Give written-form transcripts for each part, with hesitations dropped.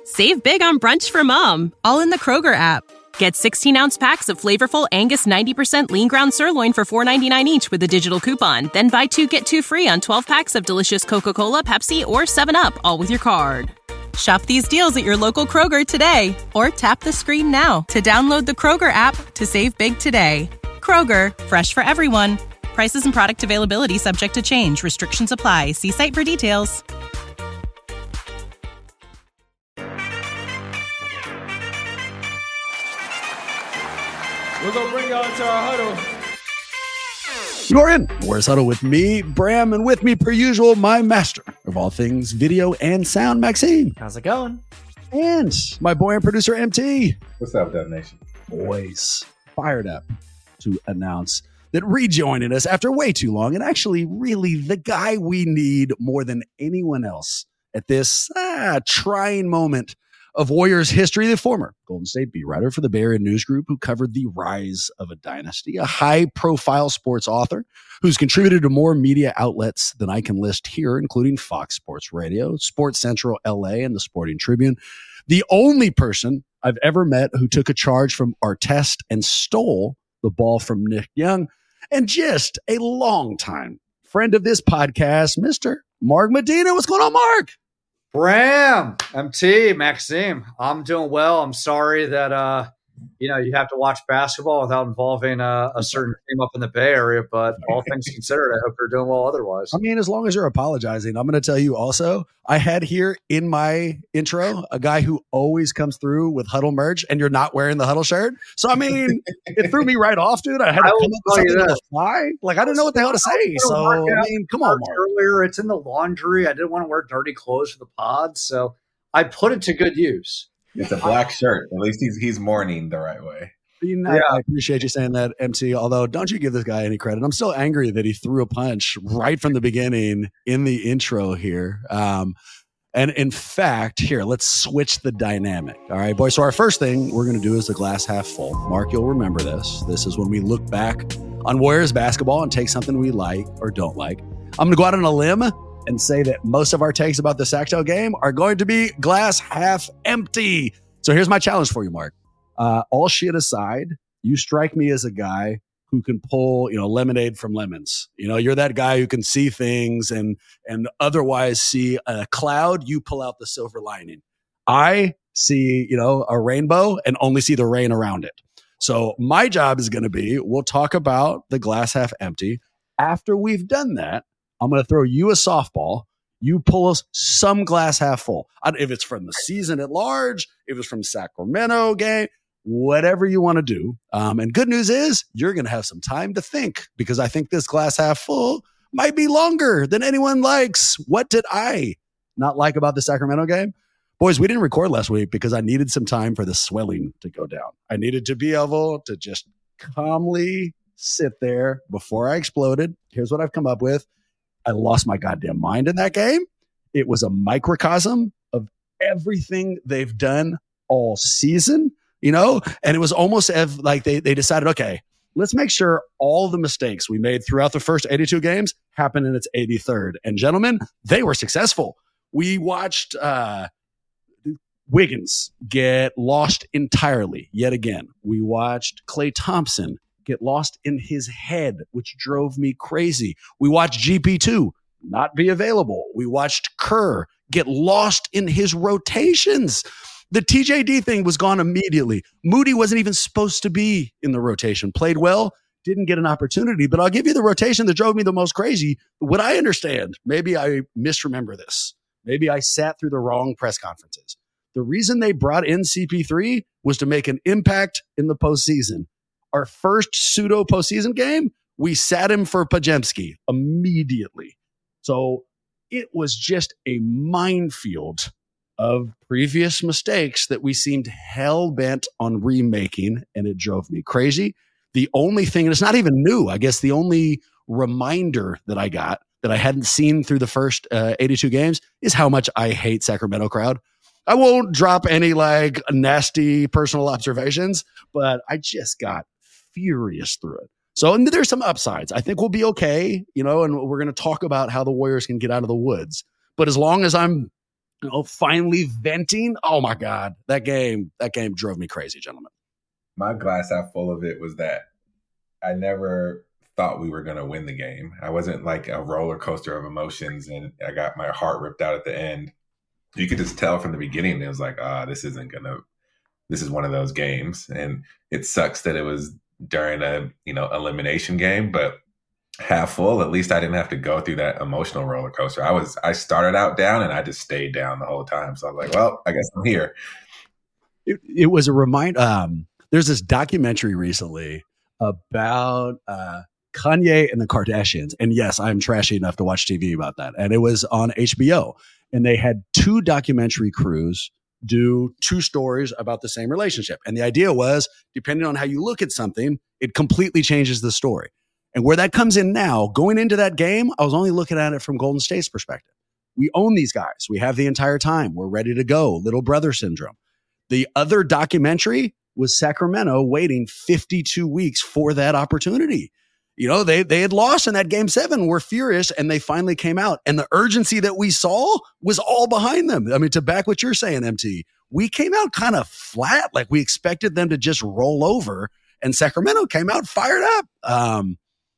Save big on brunch for mom, all in the Kroger app. Get 16-ounce packs of flavorful Angus 90% lean ground sirloin for $4.99 each with a digital coupon. Then buy 2, get 2 free on 12 packs of delicious Coca-Cola, Pepsi, or 7-Up, all with your card. Shop these deals at your local Kroger today, or tap the screen now to download the Kroger app to save big today. Kroger, fresh for everyone. Prices and product availability subject to change. Restrictions apply. See site for details. We're going to bring y'all into our huddle. You're in Warriors Huddle with me, Bram, and with me, per usual, my master of all things video and sound, Maxime. How's it going? And my boy and producer, MT. What's up, Dev Nation? Boys, fired up to announce that rejoining us after way too long, and actually really the guy we need more than anyone else at this trying moment of Warriors history, the former Golden State beat writer for the Bay Area News Group who covered the rise of a dynasty, a high-profile sports author who's contributed to more media outlets than I can list here, including Fox Sports Radio, Sports Central LA, and the Sporting Tribune. The only person I've ever met who took a charge from Artest and stole the ball from Nick Young, and just a longtime friend of this podcast, Mr. Mark Medina. What's going on, Mark? Bram, MT, Maxime, I'm doing well. I'm sorry that you have to watch basketball without involving a certain team up in the Bay Area, but all things considered, I hope you're doing well otherwise. I mean, as long as you're apologizing, I'm going to tell you also, I had here in my intro a guy who always comes through with Huddle merch, and you're not wearing the Huddle shirt. So, I mean, it threw me right off, dude. I had to come up with something to fly. Like, I didn't know what the hell to say. So, I mean, come on, Mark. Earlier, it's in the laundry. I didn't want to wear dirty clothes for the pod, so I put it to good use. It's a black shirt. At least he's mourning the right way. I appreciate you saying that, MC. Although, don't you give this guy any credit. I'm still angry that he threw a punch right from the beginning in the intro here. And in fact, here, let's switch the dynamic. All right, boys. So our first thing we're going to do is the glass half full. Mark, you'll remember this. This is when we look back on Warriors basketball and take something we like or don't like. I'm going to go out on a limb and say that most of our takes about the Sacto game are going to be glass half empty. So here's my challenge for you, Mark. All shit aside, you strike me as a guy who can pull, lemonade from lemons. You're that guy who can see things and otherwise see a cloud. You pull out the silver lining. I see, a rainbow and only see the rain around it. So my job is going to be, we'll talk about the glass half empty. After we've done that, I'm going to throw you a softball. You pull us some glass half full. If it's from the season at large, if it's from Sacramento game, whatever you want to do. And good news is you're going to have some time to think, because I think this glass half full might be longer than anyone likes. What did I not like about the Sacramento game? Boys, we didn't record last week because I needed some time for the swelling to go down. I needed to be able to just calmly sit there before I exploded. Here's what I've come up with. I lost my goddamn mind in that game. It was a microcosm of everything they've done all season, and it was almost as like they decided, okay, let's make sure all the mistakes we made throughout the first 82 games happen in its 83rd. And gentlemen, they were successful. We watched Wiggins get lost entirely yet again. We watched Klay Thompson get lost in his head, which drove me crazy. We watched GP2 not be available. We watched Kerr get lost in his rotations. The TJD thing was gone immediately. Moody wasn't even supposed to be in the rotation. Played well, didn't get an opportunity. But I'll give you the rotation that drove me the most crazy. What I understand, maybe I misremember this. Maybe I sat through the wrong press conferences. The reason they brought in CP3 was to make an impact in the postseason. Our first pseudo postseason game, we sat him for Pajemski immediately. So it was just a minefield of previous mistakes that we seemed hell-bent on remaking, and it drove me crazy. The only thing, and it's not even new, I guess the only reminder that I got that I hadn't seen through the first 82 games is how much I hate Sacramento crowd. I won't drop any nasty personal observations, but I just got furious through it. So, and there's some upsides. I think we'll be okay, and we're going to talk about how the Warriors can get out of the woods. But as long as I'm finally venting. Oh my God. That game drove me crazy, gentlemen. My glass half full of it was that I never thought we were going to win the game. I wasn't like a roller coaster of emotions, and I got my heart ripped out at the end. You could just tell from the beginning, it was like, this is one of those games. And it sucks that it was during a, elimination game, but half full, at least I didn't have to go through that emotional roller coaster. I started out down and I just stayed down the whole time. So I was like, well, I guess I'm here. It was a reminder. There's this documentary recently about Kanye and the Kardashians. And yes, I'm trashy enough to watch TV about that. And it was on HBO. And they had 2 documentary crews do 2 stories about the same relationship. And the idea was, depending on how you look at something, it completely changes the story. And where that comes in now, going into that game, I was only looking at it from Golden State's perspective. We own these guys. We have the entire time. We're ready to go. Little brother syndrome. The other documentary was Sacramento waiting 52 weeks for that opportunity. They had lost in that game 7, were furious, and they finally came out. And the urgency that we saw was all behind them. I mean, to back what you're saying, MT, we came out kind of flat. Like we expected them to just roll over, and Sacramento came out fired up. I'm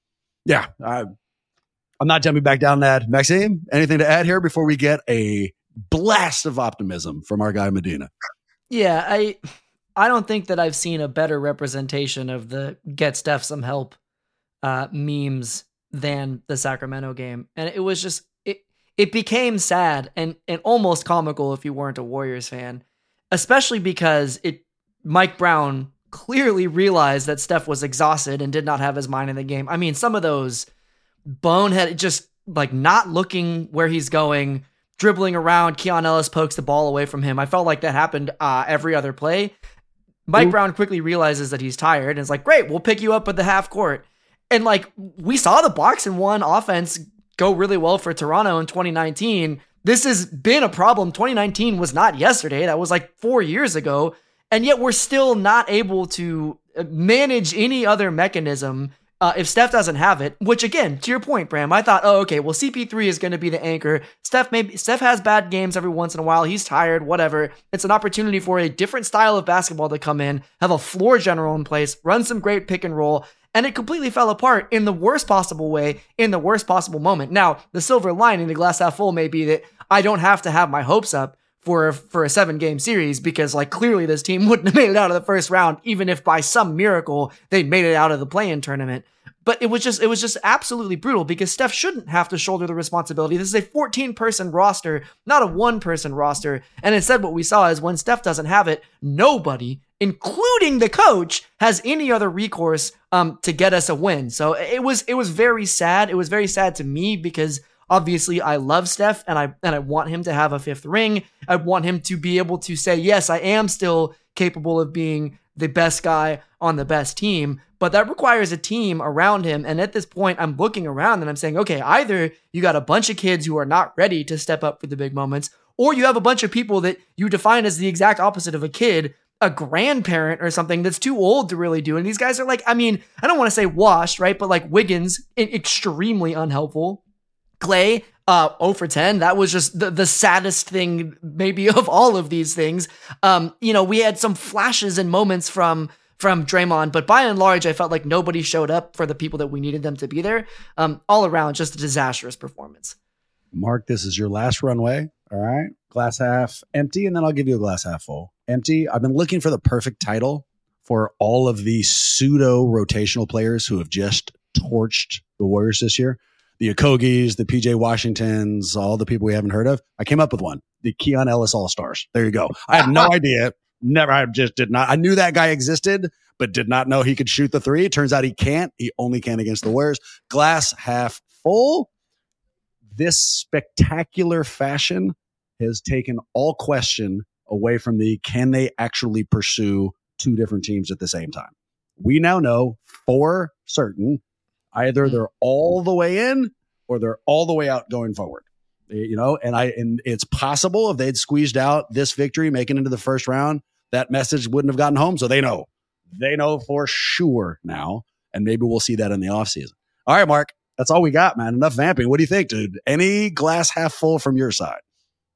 not jumping back down that. Maxime, anything to add here before we get a blast of optimism from our guy Medina? Yeah, I don't think that I've seen a better representation of the get Steph some help memes than the Sacramento game. And it was just, it became sad and almost comical if you weren't a Warriors fan, especially because Mike Brown clearly realized that Steph was exhausted and did not have his mind in the game. I mean, some of those bonehead, just like not looking where he's going, dribbling around, Keon Ellis pokes the ball away from him. I felt like that happened every other play. Mike Brown quickly realizes that he's tired and is like, great, we'll pick you up at the half court. And like, we saw the box and one offense go really well for Toronto in 2019. This has been a problem. 2019 was not yesterday. That was like 4 years ago. And yet we're still not able to manage any other mechanism if Steph doesn't have it, which again, to your point, Bram, I thought, okay, well, CP3 is going to be the anchor. Steph has bad games every once in a while. He's tired, whatever. It's an opportunity for a different style of basketball to come in, have a floor general in place, run some great pick and roll. And it completely fell apart in the worst possible way, in the worst possible moment. Now, the silver lining, the glass half full, may be that I don't have to have my hopes up for a 7-game series, because like clearly this team wouldn't have made it out of the first round, even if by some miracle they made it out of the play-in tournament. But it was just absolutely brutal, because Steph shouldn't have to shoulder the responsibility. This is a 14-person roster, not a 1-person roster. And instead what we saw is when Steph doesn't have it, nobody, including the coach, has any other recourse to get us a win. So it was very sad. It was very sad to me, because obviously I love Steph and I want him to have a 5th ring. I want him to be able to say, yes, I am still capable of being the best guy on the best team, but that requires a team around him. And at this point, I'm looking around and I'm saying, okay, either you got a bunch of kids who are not ready to step up for the big moments, or you have a bunch of people that you define as the exact opposite of a kid, a grandparent or something that's too old to really do. And these guys are like, I mean, I don't want to say washed, right? But like Wiggins, extremely unhelpful. Clay, 0 for 10. That was just the saddest thing maybe of all of these things. We had some flashes and moments from Draymond, but by and large, I felt like nobody showed up for the people that we needed them to be there. All around, just a disastrous performance. Mark, this is your last runway. All right. Glass half empty, and then I'll give you a glass half full. Empty. I've been looking for the perfect title for all of the pseudo rotational players who have just torched the Warriors this year. The Okogis, the PJ Washingtons, all the people we haven't heard of. I came up with one. The Keon Ellis All-Stars. There you go. I had no idea. I just did not. I knew that guy existed, but did not know he could shoot the 3. It turns out he can't. He only can against the Warriors. Glass half full. This spectacular fashion has taken all question away from can they actually pursue 2 different teams at the same time? We now know for certain either they're all the way in or they're all the way out going forward. And it's possible if they'd squeezed out this victory, making it into the first round, that message wouldn't have gotten home. So they know for sure now. And maybe we'll see that in the offseason. All right, Mark, that's all we got, man. Enough vamping. What do you think, dude? Any glass half full from your side?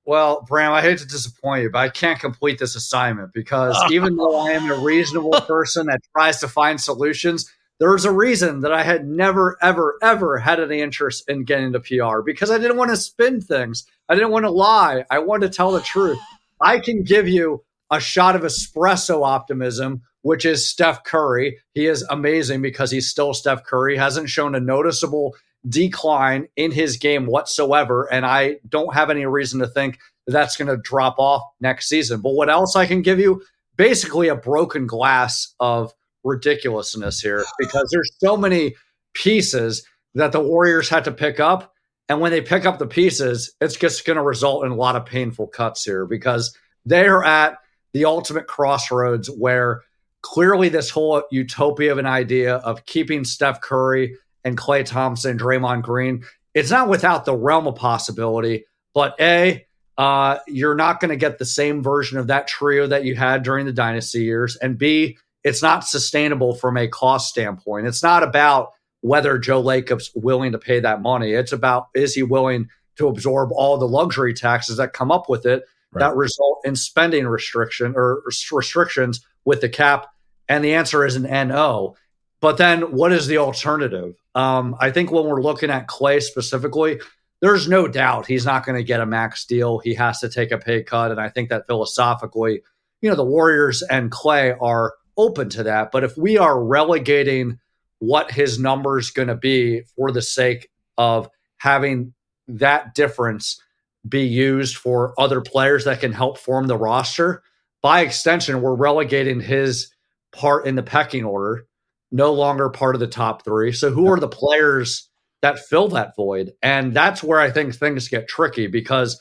Well, Bram, I hate to disappoint you, but I can't complete this assignment because even though I am a reasonable person that tries to find solutions, there's a reason that I had never, ever, ever had any interest in getting into PR because I didn't want to spin things. I didn't want to lie. I wanted to tell the truth. I can give you a shot of espresso optimism, which is Steph Curry. He is amazing because he's still Steph Curry, hasn't shown a noticeable decline in his game whatsoever, and I don't have any reason to think that's going to drop off next season. But what else I can give you? Basically a broken glass of ridiculousness here because there's so many pieces that the Warriors had to pick up, and when they pick up the pieces, it's just going to result in a lot of painful cuts here because they're at the ultimate crossroads where clearly this whole utopia of an idea of keeping Steph Curry and Klay Thompson, Draymond Green, it's not without the realm of possibility. But A, you're not going to get the same version of that trio that you had during the dynasty years. And B, it's not sustainable from a cost standpoint. It's not about whether Joe Lacob's willing to pay that money. It's about, is he willing to absorb all the luxury taxes that come up with it that result in spending restrictions with the cap? And the answer is an NO. But then what is the alternative? I think when we're looking at Klay specifically, there's no doubt he's not going to get a max deal. He has to take a pay cut. And I think that philosophically, the Warriors and Klay are open to that. But if we are relegating what his number is going to be for the sake of having that difference be used for other players that can help form the roster, by extension, we're relegating his part in the pecking order, no longer part of the top three. So who are the players that fill that void? And that's where I think things get tricky because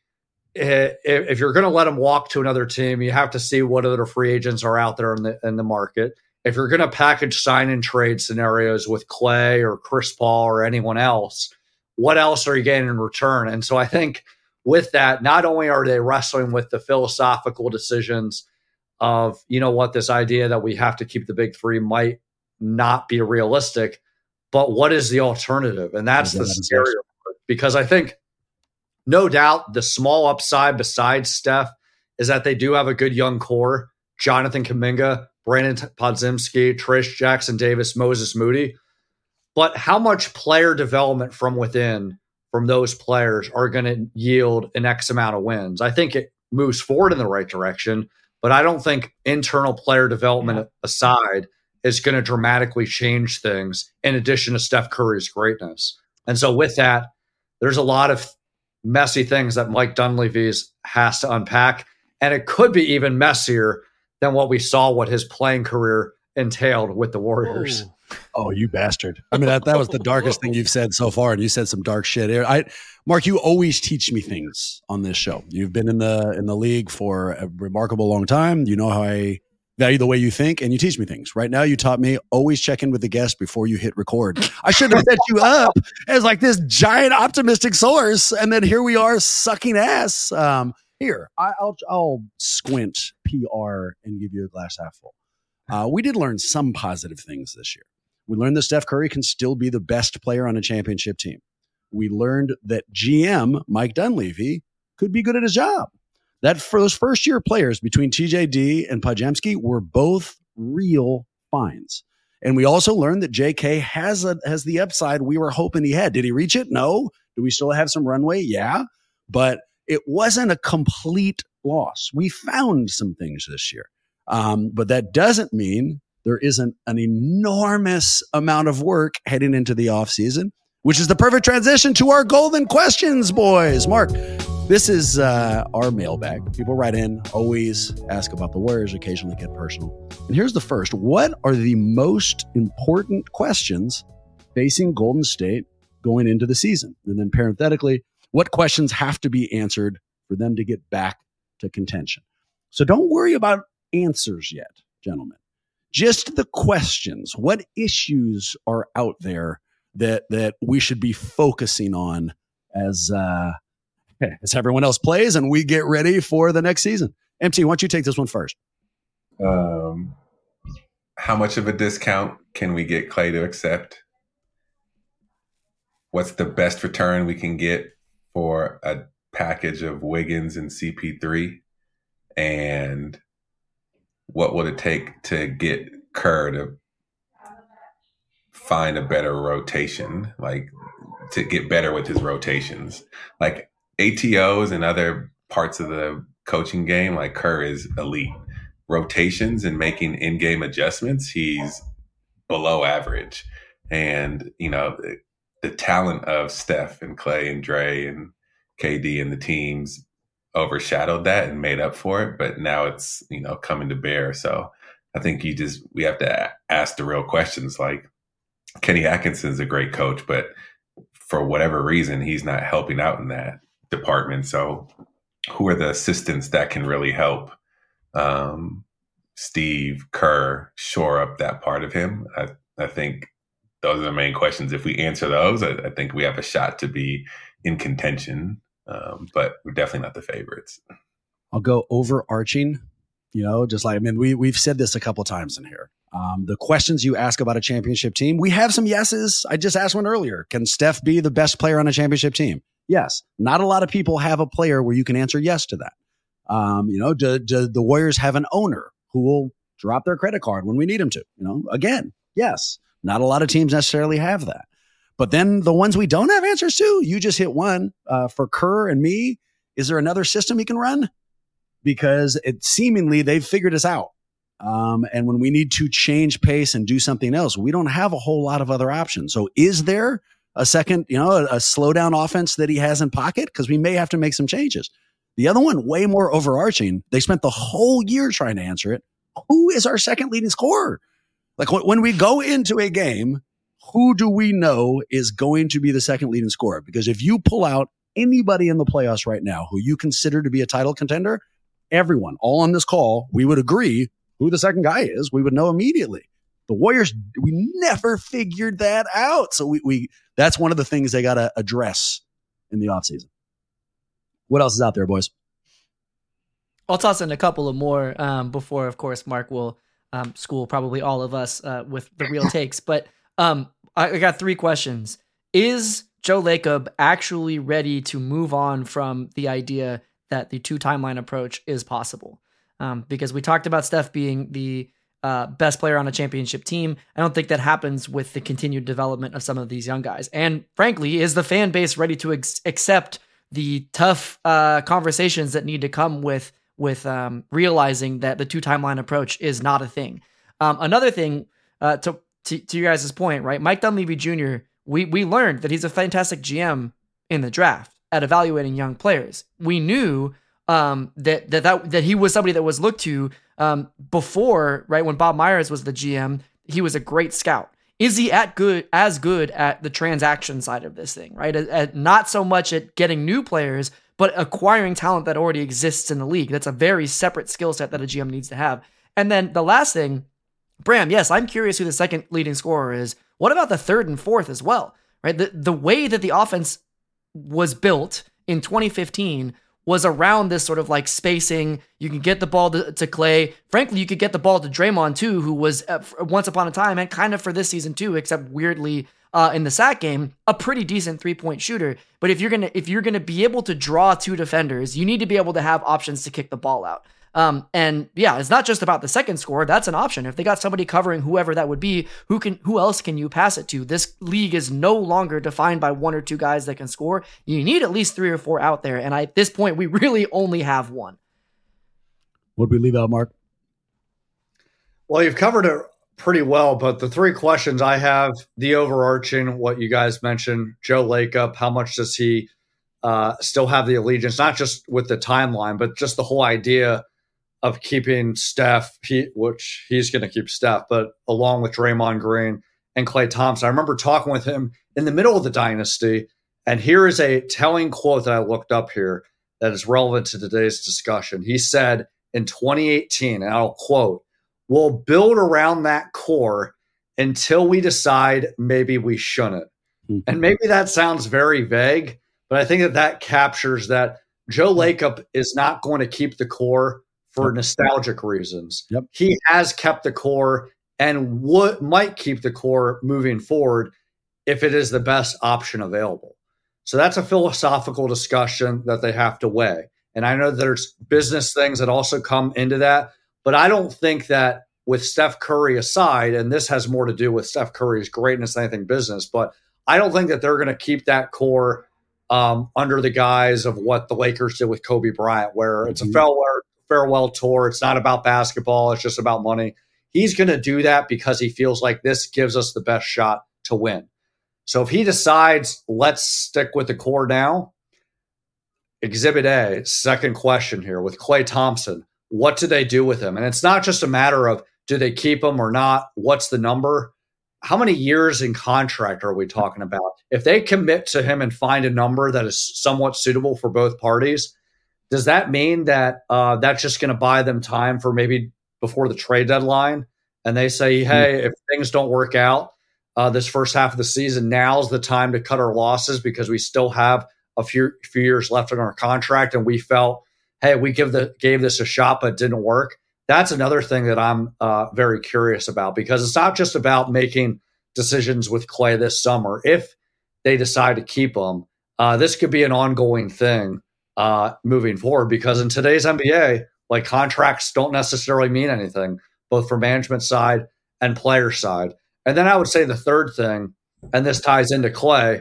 if you're going to let him walk to another team, you have to see what other free agents are out there in the market. If you're going to package sign and trade scenarios with Klay or Chris Paul or anyone else, what else are you getting in return? And so I think with that, not only are they wrestling with the philosophical decisions of, this idea that we have to keep the big three might not be realistic, but what is the alternative? And that's the scary part, because I think no doubt the small upside besides Steph is that they do have a good young core: Jonathan Kuminga, Brandon Podziemski, Trish Jackson Davis, Moses Moody. But how much player development from within from those players are going to yield an X amount of wins? I think it moves forward in the right direction, but I don't think internal player development aside is going to dramatically change things in addition to Steph Curry's greatness. And so with that, there's a lot of messy things that Mike Dunleavy has to unpack. And it could be even messier than what we saw what his playing career entailed with the Warriors. Oh, you bastard. I mean, that was the darkest thing you've said so far. And you said some dark shit here. Mark, you always teach me things on this show. You've been in the league for a remarkable long time. You know how I value the way you think, and you teach me things. Right now, you taught me always check in with the guest before you hit record. I should have set you up as like this giant optimistic source, and then here we are sucking ass. Here, I'll squint PR and give you a glass half full. We did learn some positive things this year. We learned that Steph Curry can still be the best player on a championship team. We learned that GM Mike Dunleavy could be good at his job. That for those first-year players between TJD and Podziemski were both real finds. And we also learned that JK has the upside we were hoping he had. Did he reach it? No. Do we still have some runway? Yeah. But it wasn't a complete loss. We found some things this year. But that doesn't mean there isn't an enormous amount of work heading into the offseason, which is the perfect transition to our golden questions, boys. Mark, this is our mailbag. People write in, always ask about the Warriors, occasionally get personal. And here's the first. What are the most important questions facing Golden State going into the season? And then parenthetically, what questions have to be answered for them to get back to contention? So don't worry about answers yet, gentlemen. Just the questions. What issues are out there that we should be focusing on as everyone else plays and we get ready for the next season? MT, why don't you take this one first? How much of a discount can we get Klay to accept? What's the best return we can get for a package of Wiggins and CP3, and what would it take to get Kerr to find a better rotation, like to get better with his rotations, like ATOs and other parts of the coaching game. Like Kerr is elite. Rotations and making in-game adjustments, he's below average. And the talent of Steph and Clay and Dre and KD and the teams overshadowed that and made up for it, but now it's coming to bear. So I think we have to ask the real questions. Like, Kenny Atkinson's a great coach, but for whatever reason he's not helping out in that department. So who are the assistants that can really help Steve Kerr shore up that part of him? I think those are the main questions. If we answer those, I think we have a shot to be in contention. But we're definitely not the favorites. I'll go overarching, we've said this a couple of times in here. The questions you ask about a championship team, we have some yeses. I just asked one earlier. Can Steph be the best player on a championship team? Yes. Not a lot of people have a player where you can answer yes to that. Do the Warriors have an owner who will drop their credit card when we need him to? Again, yes. Not a lot of teams necessarily have that. But then the ones we don't have answers to, you just hit one. For Kerr and me, is there another system he can run? Because it seemingly they've figured us out. And when we need to change pace and do something else, we don't have a whole lot of other options. So is there a second, a slow down offense that he has in pocket? Because we may have to make some changes. The other one, way more overarching, they spent the whole year trying to answer it. Who is our second leading scorer? Like when we go into a game, who do we know is going to be the second leading scorer? Because if you pull out anybody in the playoffs right now who you consider to be a title contender, everyone, all on this call, we would agree who the second guy is. We would know immediately. The Warriors, we never figured that out. So we that's one of the things they got to address in the offseason. What else is out there, boys? I'll toss in a couple of more before, of course, Mark will school probably all of us with the real takes. But I got 3 questions. Is Joe Lacob actually ready to move on from the idea that the 2 timeline approach is possible? Because we talked about Steph being the best player on a championship team. I don't think that happens with the continued development of some of these young guys. And frankly, is the fan base ready to accept the tough conversations that need to come with realizing that the 2 timeline approach is not a thing? Another thing, to you guys' point, right? Mike Dunleavy Jr., we learned that he's a fantastic GM in the draft at evaluating young players. We knew that he was somebody that was looked to before, right? When Bob Myers was the GM, he was a great scout. Is he as good at the transaction side of this thing, right? At not so much at getting new players, but acquiring talent that already exists in the league. That's a very separate skill set that a GM needs to have. And then the last thing, Bram, yes, I'm curious who the second leading scorer is. What about the third and fourth as well, right? The way that the offense was built in 2015 was around this sort of like spacing. You can get the ball to Clay. Frankly, you could get the ball to Draymond too, who was once upon a time, and kind of for this season too, except weirdly in the sack game, a pretty decent 3-point shooter. But if you're gonna be able to draw 2 defenders, you need to be able to have options to kick the ball out. And yeah, it's not just about the second scorer. That's an option. If they got somebody covering whoever that would be, who else can you pass it to? This league is no longer defined by 1 or 2 guys that can score. You need at least 3 or 4 out there. And at this point, we really only have 1. What'd we leave out, Mark? Well, you've covered it pretty well, but the 3 questions I have, the overarching, what you guys mentioned, Joe Lacob, how much does he still have the allegiance, not just with the timeline, but just the whole idea of keeping Steph, which he's going to keep Steph, but along with Draymond Green and Klay Thompson. I remember talking with him in the middle of the dynasty, and here is a telling quote that I looked up here that is relevant to today's discussion. He said in 2018, and I'll quote, "We'll build around that core until we decide maybe we shouldn't." Mm-hmm. And maybe that sounds very vague, but I think that captures that Joe Lacob is not going to keep the core for nostalgic reasons. Yep. He has kept the core and might keep the core moving forward if it is the best option available. So that's a philosophical discussion that they have to weigh. And I know there's business things that also come into that, but I don't think that with Steph Curry aside, and this has more to do with Steph Curry's greatness than anything business, but I don't think that they're going to keep that core under the guise of what the Lakers did with Kobe Bryant, where it's a farewell tour. It's not about basketball. It's just about money. He's going to do that because he feels like this gives us the best shot to win. So if he decides, let's stick with the core now, Exhibit A, second question here with Klay Thompson, what do they do with him? And it's not just a matter of do they keep him or not? What's the number? How many years in contract are we talking about? If they commit to him and find a number that is somewhat suitable for both parties, does that mean that that's just going to buy them time for maybe before the trade deadline? And they say, hey, if things don't work out this first half of the season, now's the time to cut our losses because we still have a few years left in our contract, and we felt, hey, we gave this a shot, but it didn't work. That's another thing that I'm very curious about, because it's not just about making decisions with Klay this summer. If they decide to keep him, this could be an ongoing thing moving forward, because in today's NBA, like, contracts don't necessarily mean anything, both for management side and player side. And then I would say the third thing, and this ties into Klay,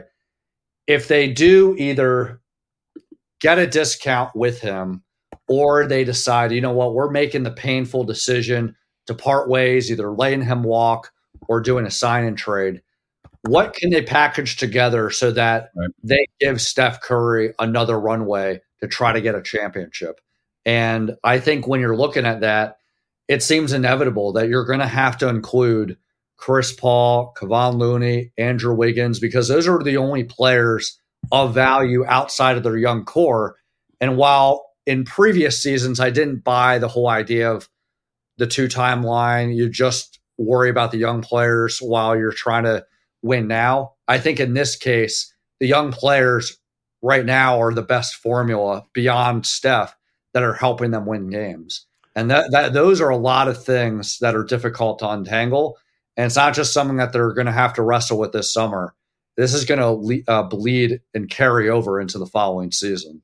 if they do either get a discount with him or they decide, you know what, we're making the painful decision to part ways, either letting him walk or doing a sign and trade, what can they package together so that they give Steph Curry another runway to try to get a championship? And I think when you're looking at that, it seems inevitable that you're going to have to include Chris Paul, Kevon Looney, Andrew Wiggins, because those are the only players of value outside of their young core. And while in previous seasons, I didn't buy the whole idea of the 2-time line, you just worry about the young players while you're trying to win now. I think in this case, the young players right now are the best formula beyond Steph that are helping them win games. And that those are a lot of things that are difficult to untangle. And it's not just something that they're going to have to wrestle with this summer. This is going to bleed and carry over into the following season.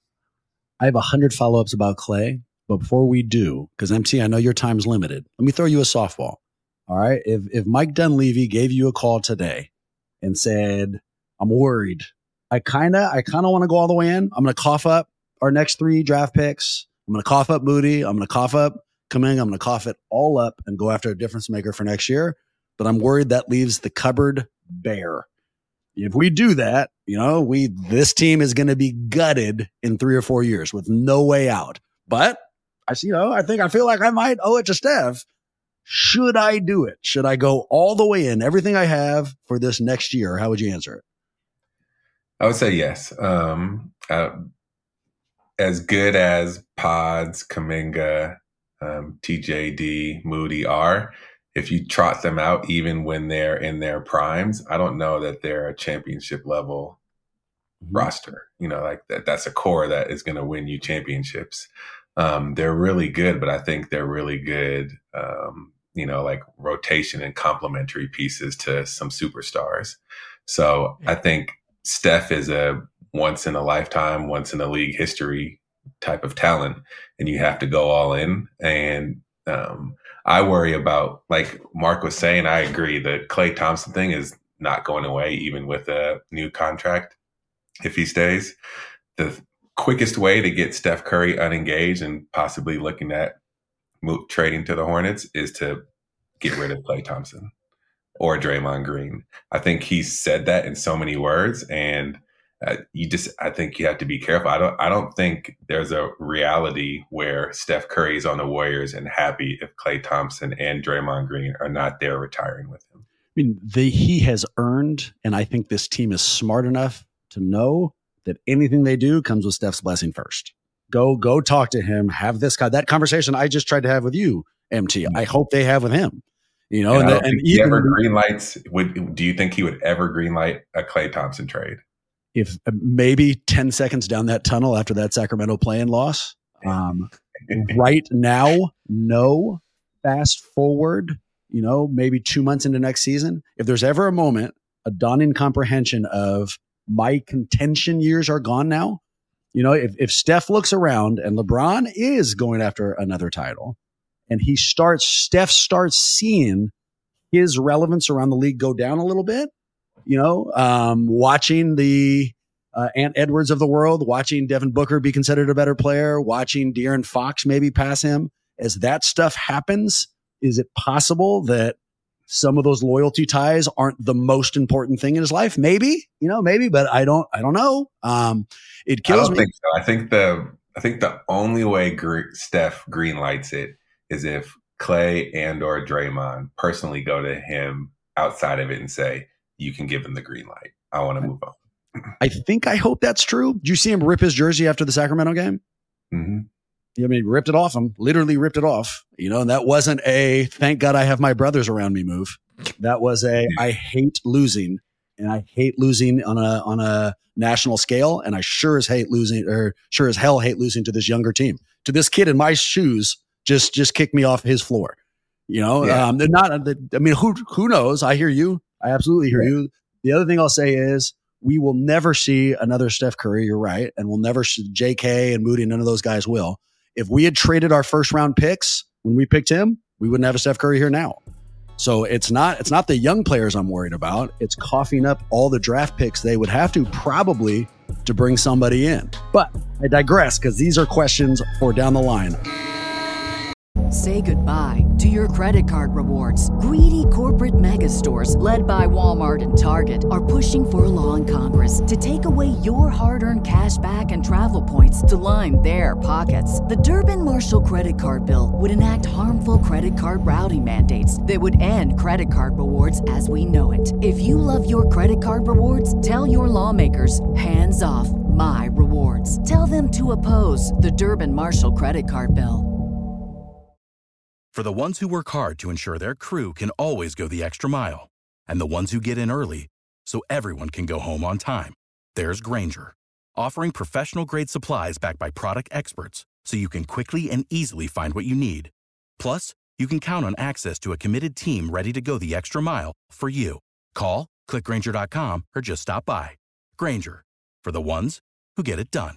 I have 100 follow-ups about Klay, but before we do, because MT, I know your time's limited, let me throw you a softball. All right? If Mike Dunleavy gave you a call today and said, I'm worried, I kind of want to go all the way in. I'm going to cough up our next 3 draft picks. I'm going to cough up Moody. I'm going to cough up Kuminga. I'm going to cough it all up and go after a difference maker for next year. But I'm worried that leaves the cupboard bare. If we do that, this team is going to be gutted in 3 or 4 years with no way out. But I feel like I might owe it to Steph. Should I do it? Should I go all the way in, everything I have for this next year? How would you answer it? I would say yes. As good as Pods, Kuminga, TJD, Moody are, if you trot them out, even when they're in their primes, I don't know that they're a championship level roster. Like that's a core that is going to win you championships. They're really good, but I think they're really good, like rotation and complementary pieces to some superstars. So I think Steph is a once in a lifetime, once in a league history type of talent, and you have to go all in. And I worry about, like Mark was saying, I agree, the Klay Thompson thing is not going away, even with a new contract. If he stays, the quickest way to get Steph Curry unengaged and possibly looking at trading to the Hornets is to get rid of Klay Thompson or Draymond Green. I think he said that in so many words, and I think you have to be careful. I don't think there's a reality where Steph Curry is on the Warriors and happy if Klay Thompson and Draymond Green are not there retiring with him. I mean, he has earned, and I think this team is smart enough to know that anything they do comes with Steph's blessing first. Go talk to him, have that conversation I just tried to have with you, MT. I hope they have with him. Do you think he would ever greenlight a Klay Thompson trade? If maybe 10 seconds down that tunnel after that Sacramento play-in loss. Right now, no. Fast forward, maybe 2 months into next season. If there's ever a moment, a dawning comprehension of my contention years are gone now. You know, if Steph looks around and LeBron is going after another title and Steph starts seeing his relevance around the league go down a little bit, you know, watching the Ant Edwards of the world, watching Devin Booker be considered a better player, watching De'Aaron Fox maybe pass him. As that stuff happens, is it possible that some of those loyalty ties aren't the most important thing in his life? Maybe, but I don't know. It kills me. I don't think so. I think the only way Steph greenlights it is if Clay and or Draymond personally go to him outside of it and say, you can give him the green light. I want to move on. I hope that's true. Did you see him rip his jersey after the Sacramento game? Mm-hmm. I mean, ripped it off him, literally ripped it off, and that wasn't a thank God I have my brothers around me move. That was I hate losing, and I hate losing on a national scale. And I sure as hell hate losing to this younger team, to this kid in my shoes, just kicked me off his floor. They're not, I mean, who knows? I hear you. I absolutely hear you. The other thing I'll say is we will never see another Steph Curry. You're right. And we'll never see JK and Moody. None of those guys will. If we had traded our first round picks when we picked him, we wouldn't have a Steph Curry here now. So it's not the young players I'm worried about. It's coughing up all the draft picks they would have to probably to bring somebody in. But I digress because these are questions for down the line. Say goodbye to your credit card rewards. Greedy corporate mega stores, led by Walmart and Target, are pushing for a law in Congress to take away your hard-earned cash back and travel points to line their pockets. The Durbin-Marshall credit card bill would enact harmful credit card routing mandates that would end credit card rewards as we know it. If you love your credit card rewards, tell your lawmakers, hands off my rewards. Tell them to oppose the Durbin-Marshall credit card bill. For the ones who work hard to ensure their crew can always go the extra mile, and the ones who get in early so everyone can go home on time, there's Grainger, offering professional-grade supplies backed by product experts so you can quickly and easily find what you need. Plus, you can count on access to a committed team ready to go the extra mile for you. Call, click Grainger.com, or just stop by. Grainger, for the ones who get it done.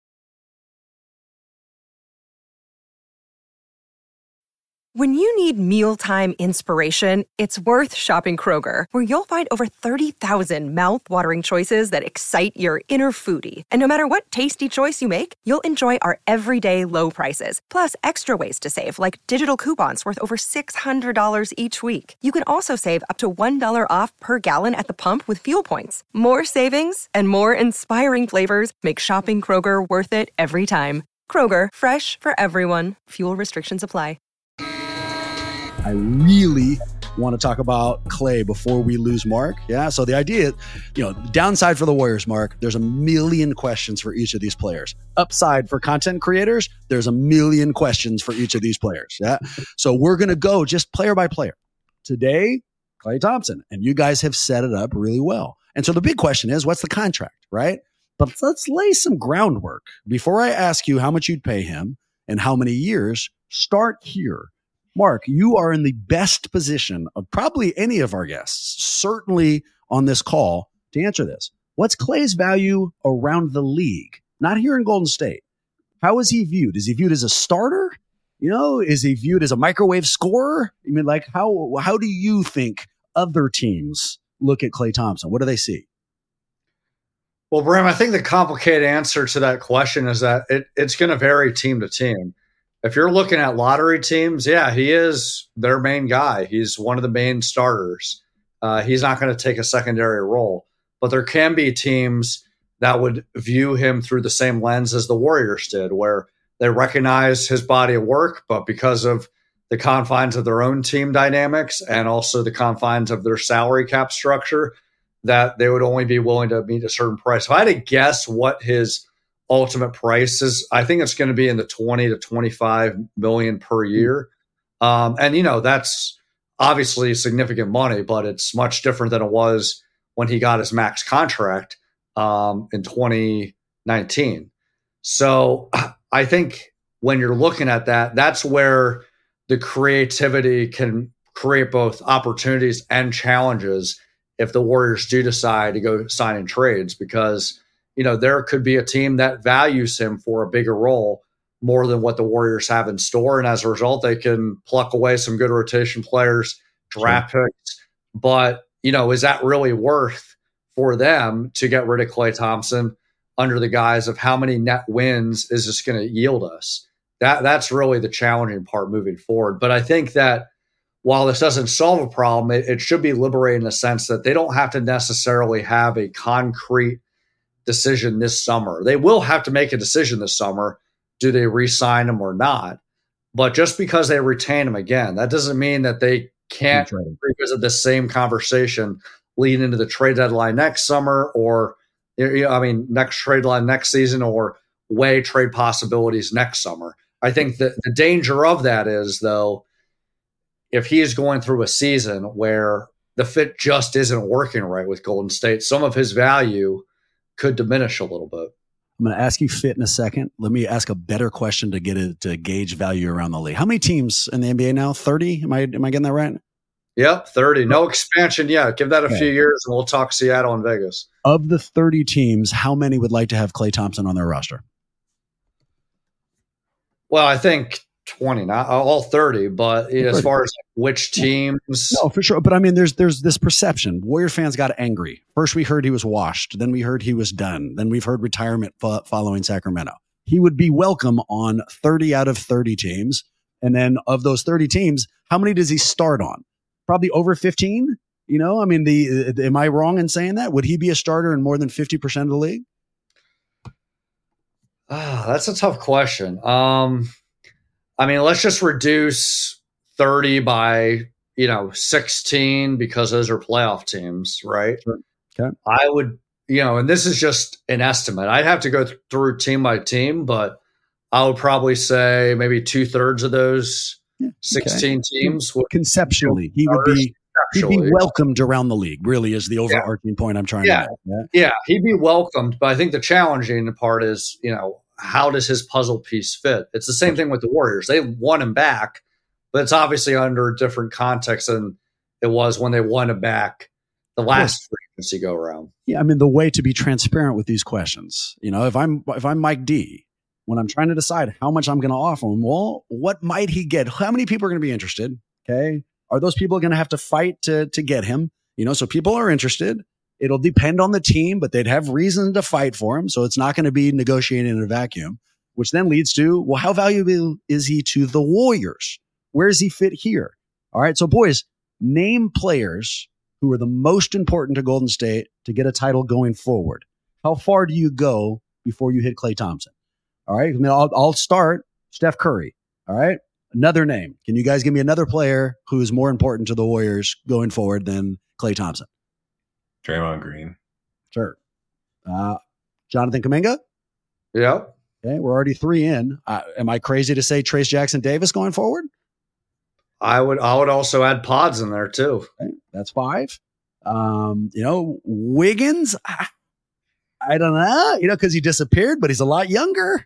When you need mealtime inspiration, it's worth shopping Kroger, where you'll find over 30,000 mouth-watering choices that excite your inner foodie. And no matter what tasty choice you make, you'll enjoy our everyday low prices, plus extra ways to save, like digital coupons worth over $600 each week. You can also save up to $1 off per gallon at the pump with fuel points. More savings and more inspiring flavors make shopping Kroger worth it every time. Kroger, fresh for everyone. Fuel restrictions apply. I really want to talk about Clay before we lose Mark. Yeah. So the idea, the downside for the Warriors, Mark, there's a million questions for each of these players. Upside for content creators, there's a million questions for each of these players. Yeah. So we're going to go just player by player. Today, Klay Thompson, and you guys have set it up really well. And so the big question is, what's the contract, right? But let's lay some groundwork. Before I ask you how much you'd pay him and how many years, start here. Mark, you are in the best position of probably any of our guests, certainly on this call, to answer this. What's Klay's value around the league? Not here in Golden State. How is he viewed? Is he viewed as a starter? Is he viewed as a microwave scorer? I mean, like, how do you think other teams look at Klay Thompson? What do they see? Well, Bram, I think the complicated answer to that question is that it's going to vary team to team. If you're looking at lottery teams, yeah, he is their main guy. He's one of the main starters. He's not going to take a secondary role. But there can be teams that would view him through the same lens as the Warriors did, where they recognize his body of work, but because of the confines of their own team dynamics and also the confines of their salary cap structure, that they would only be willing to meet a certain price. If I had to guess what his ultimate prices, I think it's going to be in the 20 to 25 million per year. And, that's obviously significant money, but it's much different than it was when he got his max contract in 2019. So I think when you're looking at that, that's where the creativity can create both opportunities and challenges if the Warriors do decide to go sign in trades, because, there could be a team that values him for a bigger role more than what the Warriors have in store. And as a result, they can pluck away some good rotation players, draft picks. But, is that really worth for them to get rid of Klay Thompson under the guise of how many net wins is this going to yield us? That's really the challenging part moving forward. But I think that while this doesn't solve a problem, it should be liberating in the sense that they don't have to necessarily have a concrete decision this summer. They will have to make a decision this summer. Do they re-sign him or not? But just because they retain him again, that doesn't mean that they can't revisit the same conversation leading into the trade deadline next summer, or next trade deadline next season, or weigh trade possibilities next summer. I think that the danger of that is, though, if he is going through a season where the fit just isn't working right with Golden State, some of his value could diminish a little bit. I'm going to ask you fit in a second. Let me ask a better question to get it to gauge value around the league. How many teams in the NBA now? 30? Am I getting that right? Yep, 30. No expansion yet. Give that a few years, and we'll talk Seattle and Vegas. Of the 30 teams, how many would like to have Klay Thompson on their roster? Well, I think 20, not all 30, but as far as which teams. No, for sure. But I mean, there's this perception. Warrior fans got angry. First, we heard he was washed. Then we heard he was done. Then we've heard retirement following Sacramento. He would be welcome on 30 out of 30 teams. And then of those 30 teams, how many does he start on? Probably over 15. Am I wrong in saying that? Would he be a starter in more than 50% of the league? That's a tough question. Let's just reduce 30 by, 16 because those are playoff teams, right? Sure. Okay. I would, and this is just an estimate. I'd have to go through team by team, but I would probably say maybe 2/3 of those 16 teams would conceptually, he'd be welcomed around the league, really is the overarching point I'm trying to make. Yeah, he'd be welcomed. But I think the challenging part is, how does his puzzle piece fit? It's the same thing with the Warriors. They won him back, but it's obviously under a different context than it was when they won him back the last free agency go around. Yeah, the way to be transparent with these questions, if I'm Mike D, when I'm trying to decide how much I'm going to offer him, well, what might he get? How many people are going to be interested? Okay. Are those people going to have to fight to get him? So people are interested. It'll depend on the team, but they'd have reason to fight for him. So it's not going to be negotiating in a vacuum, which then leads to, well, how valuable is he to the Warriors? Where does he fit here? All right. So boys, name players who are the most important to Golden State to get a title going forward. How far do you go before you hit Klay Thompson? All right. I'll start Steph Curry. All right. Another name. Can you guys give me another player who is more important to the Warriors going forward than Klay Thompson? Draymond Green. Sure. Jonathan Kuminga? Yep. Okay, we're already 3 in. Am I crazy to say Trace Jackson Davis going forward? I would also add Pods in there too. Okay, that's 5. Wiggins, I don't know, because he disappeared, but he's a lot younger,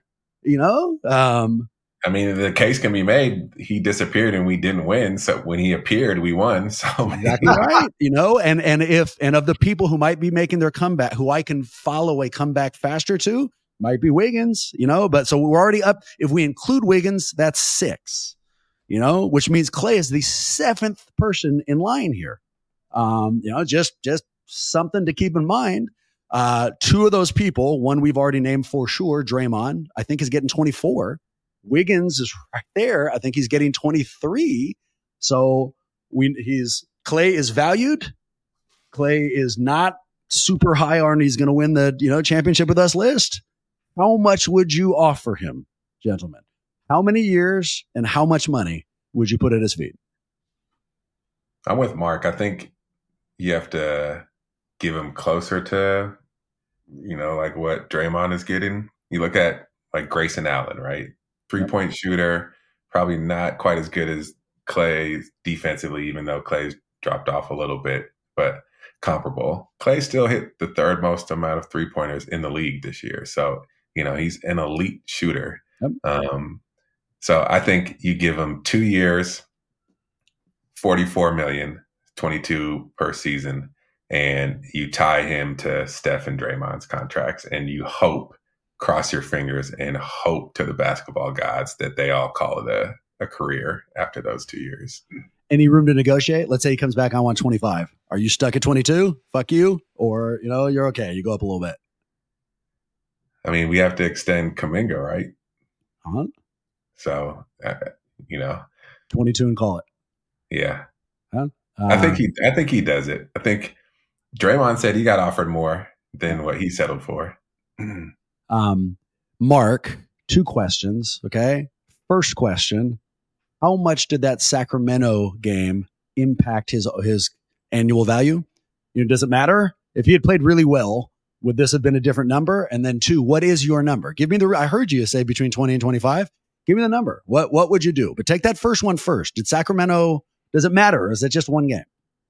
the case can be made. He disappeared and we didn't win. So when he appeared, we won. So exactly right. And of the people who might be making their comeback, who I can follow a comeback faster to, might be Wiggins, but so we're already up. If we include Wiggins, that's 6, which means Klay is the 7th person in line here. Just something to keep in mind. 2 of those people, one we've already named for sure, Draymond, I think is getting 24. Wiggins is right there. I think he's getting 23. So Klay is valued. Klay is not super high on he's going to win the championship with us list. How much would you offer him, gentlemen? How many years and how much money would you put at his feet? I'm with Mark. I think you have to give him closer to, like what Draymond is getting. You look at like Grayson Allen, right? 3-point shooter, probably not quite as good as Klay defensively, even though Klay's dropped off a little bit, but comparable. Klay still hit the 3rd most amount of 3-pointers in the league this year. So, he's an elite shooter. Yep. So I think you give him 2 years, $44 million, 22 per season. and you tie him to Steph and Draymond's contracts, and you hope, cross your fingers and hope to the basketball gods that they all call it a career after those 2 years. Any room to negotiate? Let's say he comes back on 125. Are you stuck at 22? Fuck you. Or, you're okay. You go up a little bit. I mean, we have to extend Kuminga, right? Uh-huh. So, 22 and call it. Yeah. Huh? I think he does it. I think Draymond said he got offered more than what he settled for. Mark, 2 questions. Okay. First question, how much did that Sacramento game impact his annual value? Does it matter? If he had played really well, would this have been a different number? And then 2, what is your number? Give me I heard you say between 20 and 25. Give me the number. What would you do? But take that first one first. Did Sacramento, does it matter? Or is it just one game?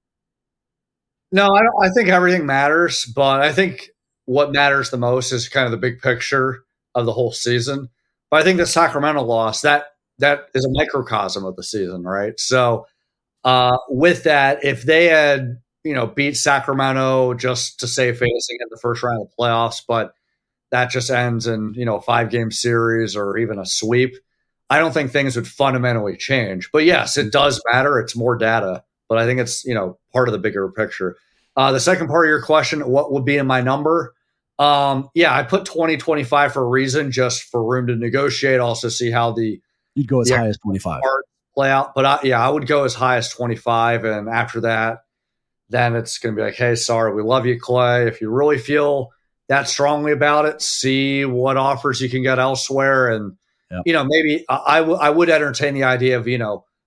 No, I think everything matters, but I think what matters the most is kind of the big picture of the whole season. But I think the Sacramento loss, that is a microcosm of the season, right? So with that, if they had, beat Sacramento just to save face and get the first round of the playoffs, but that just ends in, a 5-game series or even a sweep, I don't think things would fundamentally change. But yes, it does matter. It's more data, but I think it's, part of the bigger picture. The second part of your question, what would be in my number? I put 2025 for a reason, just for room to negotiate, also see how you'd go as high as 25 play out. But I would go as high as 25. And after that, then it's going to be like, hey, sorry, we love you, Clay. If you really feel that strongly about it, see what offers you can get elsewhere. And, maybe I would entertain the idea of,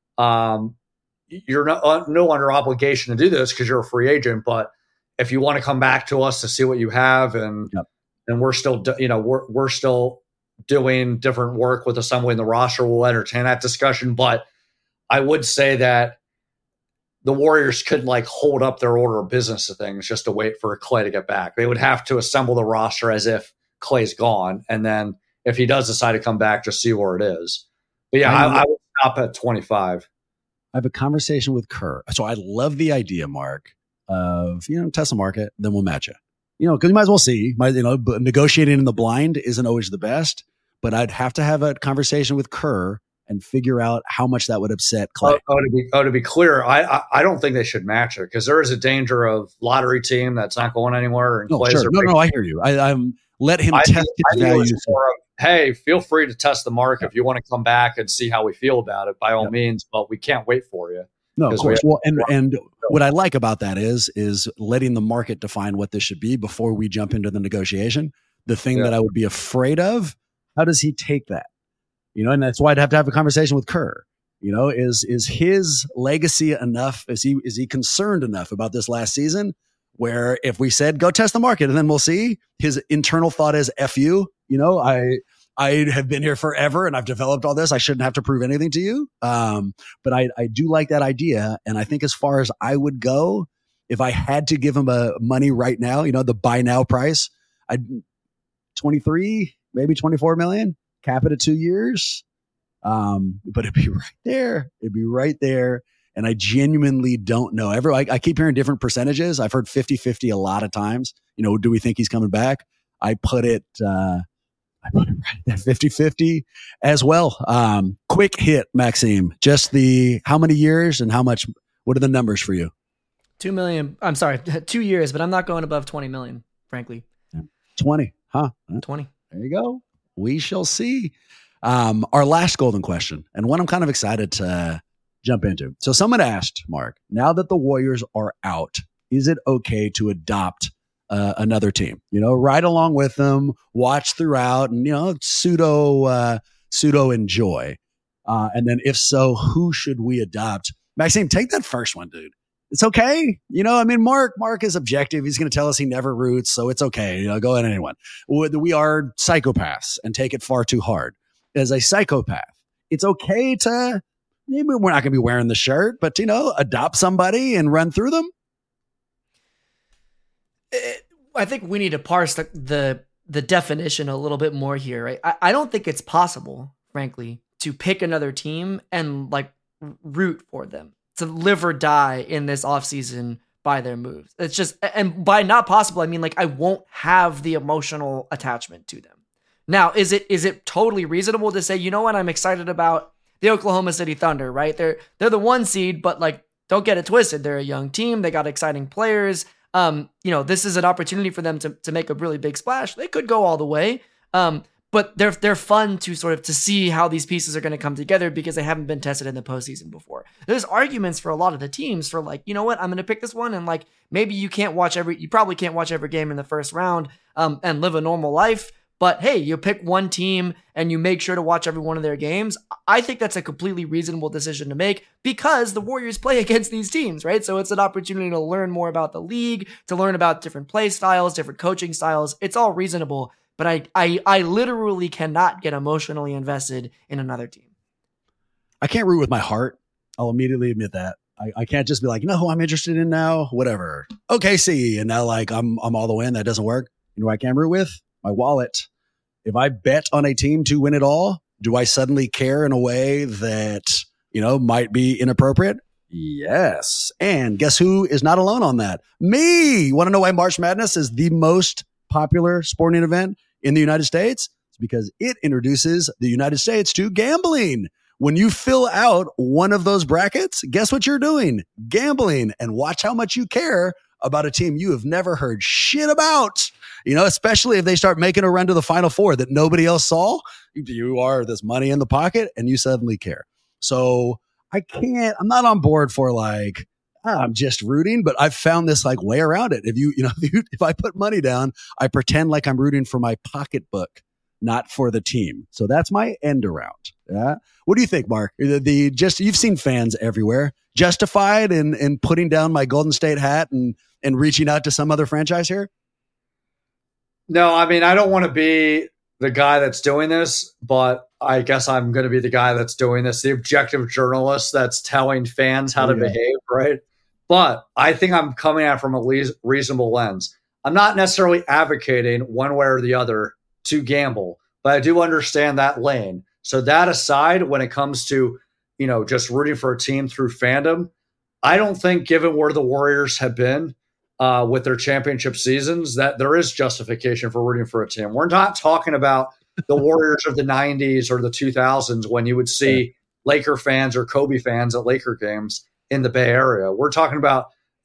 you're no under obligation to do this because you're a free agent, but if you want to come back to us to see what you have, and we're still, we're still doing different work with assembling the roster, we'll entertain that discussion. But I would say that the Warriors couldn't hold up their order of business of things just to wait for Clay to get back. They would have to assemble the roster as if Clay's gone, and then if he does decide to come back, just see where it is. But I would stop at 25. I have a conversation with Kerr, so I love the idea, Mark, of test the market, then we'll match it. Because you might as well see. But negotiating in the blind isn't always the best. But I'd have to have a conversation with Kerr and figure out how much that would upset Clay. To be clear, I don't think they should match it, because there is a danger of lottery team that's not going anywhere. And no, I hear you. I'm let him test his value. Hey, feel free to test the market if you want to come back and see how we feel about it, by all means. But we can't wait for you. No, of course. And what I like about that is letting the market define what this should be before we jump into the negotiation. The thing that I would be afraid of, how does he take that? And that's why I'd have to have a conversation with Kerr. Is his legacy enough? Is he concerned enough about this last season where if we said, go test the market and then we'll see, his internal thought is F you, I have been here forever and I've developed all this. I shouldn't have to prove anything to you. But I do like that idea. And I think as far as I would go, if I had to give him money right now, the buy now price, I'd 23, maybe 24 million, cap it at 2 years. But it'd be right there. It'd be right there. And I genuinely don't know. I keep hearing different percentages. I've heard 50-50 a lot of times. Do we think he's coming back? I put it right at 50-50 as well. Quick hit, Maxime. Just how many years and how much, what are the numbers for you? 2 million. I'm sorry, 2 years, but I'm not going above 20 million, frankly. 20, huh? 20. There you go. We shall see. Our last golden question, and one I'm kind of excited to jump into. So someone asked, Mark, now that the Warriors are out, is it okay to adopt another team? Ride along with them, watch throughout, and pseudo enjoy. And then if so, who should we adopt? Maxime, take that first one, dude. It's okay. Mark is objective. He's going to tell us he never roots, so it's okay. Go at anyone. We are psychopaths and take it far too hard. As a psychopath, it's okay to, maybe we're not going to be wearing the shirt, but, adopt somebody and run through them. I think we need to parse the definition a little bit more here, right? I don't think it's possible, frankly, to pick another team and root for them, to live or die in this offseason by their moves. It's just, and by not possible, I mean like I won't have the emotional attachment to them. Now, is it totally reasonable to say, you know what, I'm excited about the Oklahoma City Thunder, right? They're the 1 seed, but like, don't get it twisted. They're a young team. They got exciting players. This is an opportunity for them to make a really big splash. They could go all the way. But they're fun to sort of to see how these pieces are going to come together because they haven't been tested in the postseason before. There's arguments for a lot of the teams for like, you know what, I'm going to pick this one, and like maybe you probably can't watch every game in the first round and live a normal life. But hey, you pick one team and you make sure to watch every one of their games. I think that's a completely reasonable decision to make because the Warriors play against these teams, right? So it's an opportunity to learn more about the league, to learn about different play styles, different coaching styles. It's all reasonable. But I literally cannot get emotionally invested in another team. I can't root with my heart. I'll immediately admit that. I can't just be like, you know who I'm interested in now? Whatever. OKC. And now like I'm all the way in. That doesn't work. You know who I can root with? My wallet. If I bet on a team to win it all, do I suddenly care in a way that, might be inappropriate? Yes. And guess who is not alone on that? Me. You want to know why March Madness is the most popular sporting event in the United States? It's because it introduces the United States to gambling. When you fill out one of those brackets, guess what you're doing? Gambling. And watch how much you care about a team you have never heard shit about. Especially if they start making a run to the Final Four that nobody else saw. You are this money in the pocket and you suddenly care. So I'm not on board for like, I'm just rooting, but I've found this like way around it. If I put money down, I pretend like I'm rooting for my pocketbook, not for the team. So that's my end around. Yeah. What do you think, Mark? You've seen fans everywhere. Justified in putting down my Golden State hat and reaching out to some other franchise here? No, I mean, I don't want to be the guy that's doing this, but I guess I'm going to be the guy that's doing this, the objective journalist that's telling fans how to behave, right? But I think I'm coming at it from a reasonable lens. I'm not necessarily advocating one way or the other to gamble, but I do understand that lane. So that aside, when it comes to, just rooting for a team through fandom, I don't think, given where the Warriors have been with their championship seasons, that there is justification for rooting for a team. We're not talking about the Warriors of the 90s or the 2000s when you would see Laker fans or Kobe fans at Laker games in the Bay Area. We're talking about,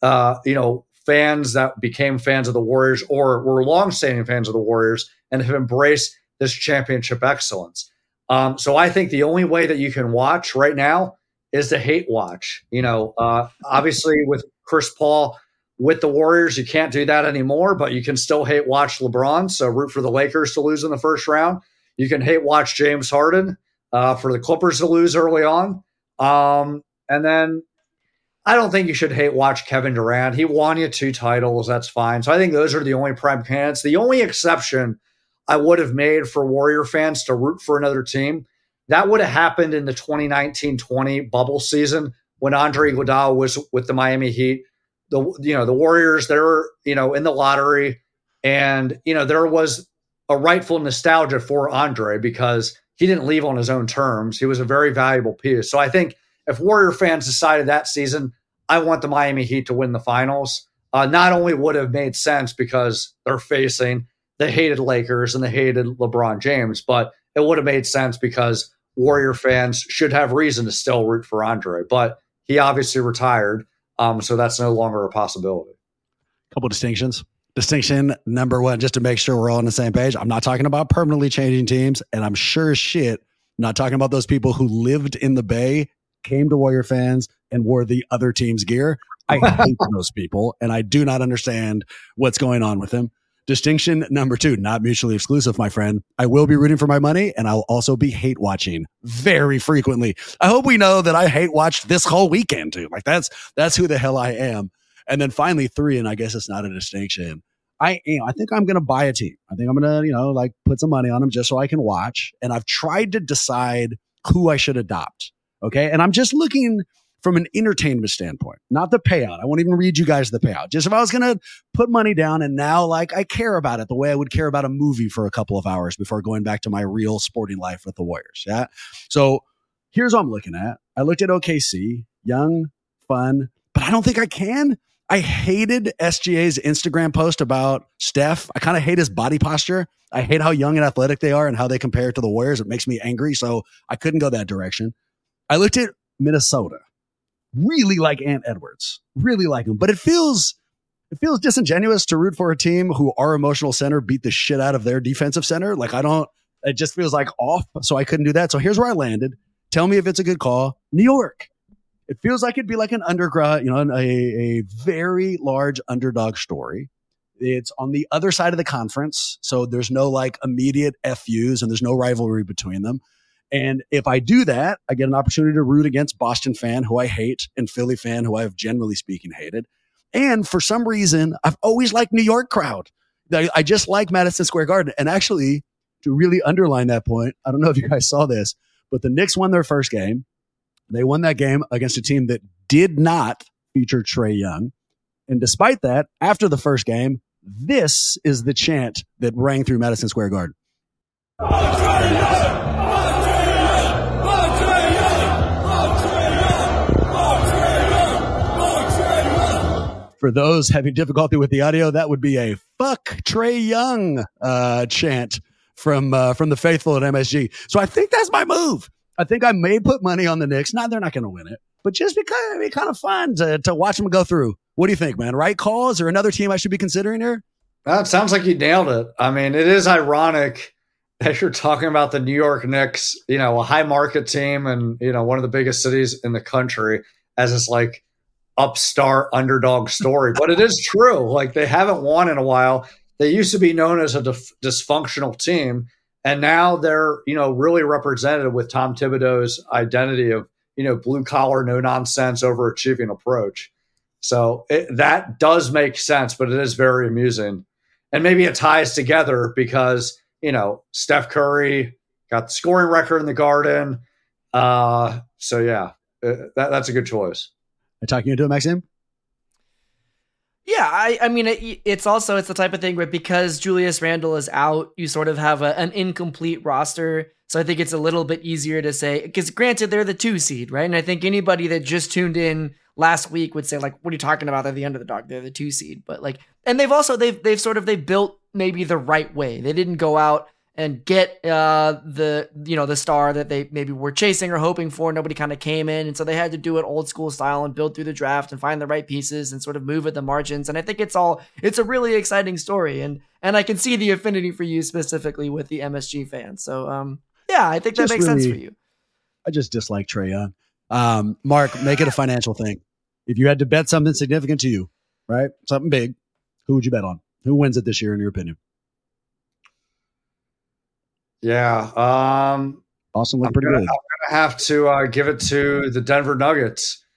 fans that became fans of the Warriors or were longstanding fans of the Warriors and have embraced this championship excellence. So I think the only way that you can watch right now is to hate watch. Obviously with Chris Paul with the Warriors, you can't do that anymore, but you can still hate watch LeBron. So root for the Lakers to lose in the first round. You can hate watch James Harden for the Clippers to lose early on. And then I don't think you should hate watch Kevin Durant. He won you 2 titles. That's fine. So I think those are the only prime candidates. The only exception I would have made for Warrior fans to root for another team, that would have happened in the 2019-20 bubble season when Andre Iguodala was with the Miami Heat. The Warriors, they're, in the lottery, and, there was a rightful nostalgia for Andre because he didn't leave on his own terms. He was a very valuable piece. So I think if Warrior fans decided that season, I want the Miami Heat to win the finals, not only would have made sense because they're facing the hated Lakers and the hated LeBron James, but it would have made sense because Warrior fans should have reason to still root for Andre. But he obviously retired, so that's no longer a possibility. Couple distinctions. Distinction number 1, just to make sure we're all on the same page. I'm not talking about permanently changing teams, and I'm sure as shit not talking about those people who lived in the Bay, came to Warrior fans, and wore the other team's gear. I hate those people, and I do not understand what's going on with them. Distinction number 2, not mutually exclusive, my friend. I will be rooting for my money, and I'll also be hate watching very frequently. I hope we know that I hate watched this whole weekend too. Like that's who the hell I am. And then finally 3, and I guess it's not a distinction. I think I'm going to buy a team. I think I'm going to, put some money on them just so I can watch. And I've tried to decide who I should adopt. Okay. And I'm just looking from an entertainment standpoint, not the payout. I won't even read you guys the payout. Just if I was going to put money down and now I care about it the way I would care about a movie for a couple of hours before going back to my real sporting life with the Warriors. Yeah. So here's what I'm looking at. I looked at OKC, young, fun, but I don't think I can I hated SGA's Instagram post about Steph. I kind of hate his body posture. I hate how young and athletic they are and how they compare to the Warriors. It makes me angry. So I couldn't go that direction. I looked at Minnesota. Really like Ant Edwards. Really like him. But it feels disingenuous to root for a team who our emotional center beat the shit out of their defensive center. Like it just feels like off. So I couldn't do that. So here's where I landed. Tell me if it's a good call. New York. It feels like it'd be like an undergrad, a very large underdog story. It's on the other side of the conference. So there's no like immediate FUs and there's no rivalry between them. And if I do that, I get an opportunity to root against Boston fan, who I hate, and Philly fan, who I have generally speaking hated. And for some reason, I've always liked New York crowd. I just like Madison Square Garden. And actually, to really underline that point, I don't know if you guys saw this, but the Knicks won their first game. They won that game against a team that did not feature Trae Young. And despite that, after the first game, this is the chant that rang through Madison Square Garden. For those having difficulty with the audio, that would be a "fuck Trae Young" chant from the faithful at MSG. So I think that's my move. I think I may put money on the Knicks. Now they're not going to win it, but just because it'd be kind of fun to watch them go through. What do you think, man? Right call? Is there another team I should be considering here? That sounds like you nailed it. I mean, it is ironic that you're talking about the New York Knicks, a high market team and, one of the biggest cities in the country, as this like upstart underdog story. But it is true. Like, they haven't won in a while. They used to be known as a dysfunctional team. And now they're, really represented with Tom Thibodeau's identity of, blue collar, no nonsense, overachieving approach. So that does make sense, but it is very amusing. And maybe it ties together because, Steph Curry got the scoring record in the Garden. So yeah, that's a good choice. Are you talking into it, Maxime? Yeah, I mean, it's the type of thing where because Julius Randle is out, you sort of have an incomplete roster. So I think it's a little bit easier to say, because granted, they're the 2 seed, right? And I think anybody that just tuned in last week would say, like, what are you talking about? They're the underdog. They're the 2 seed. But like, and they've built maybe the right way. They didn't go out and get the star that they maybe were chasing or hoping for. Nobody kind of came in, and so they had to do it old school style and build through the draft and find the right pieces and sort of move at the margins. And I think it's a really exciting story, and I can see the affinity for you specifically with the MSG fans. So yeah, I think that makes sense for you. I just dislike Trae Young. Mark, make it a financial thing. If you had to bet something significant to you, right, something big, who would you bet on? Who wins it this year, in your opinion? Yeah. Boston looked pretty good. I'm going to have to give it to the Denver Nuggets.